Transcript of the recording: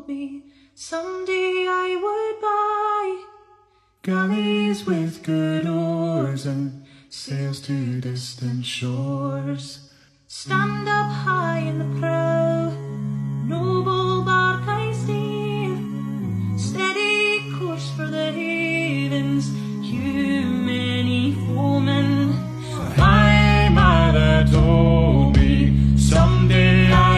told me someday I would buy galleys with good oars and sails to distant shores. Stand up high in the prow, noble bark I steer, steady course for the havens, you many foemen. My mother told me someday